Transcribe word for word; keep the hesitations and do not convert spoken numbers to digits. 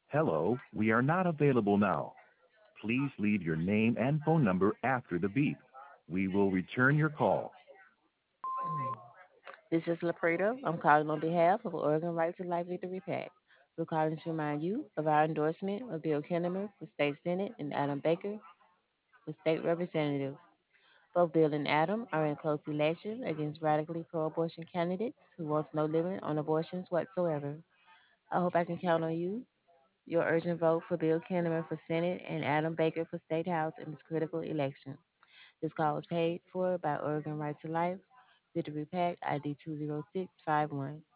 Hello, we are not available now. Please leave your name and phone number after the beep. We will return your call. This is Lapreta. I'm calling on behalf of Oregon Right to Life Victory PAC. We're calling to remind you of our endorsement of Bill Kinnemer for State Senate and Adam Baker for State Representative. Both Bill and Adam are in close election against radically pro abortion candidates who wants no limit on abortions whatsoever. I hope I can count on you, your urgent vote for Bill Kinnemer for Senate and Adam Baker for State House in this critical election. This call is paid for by Oregon Right to Life, Victory PAC I D two zero six five one.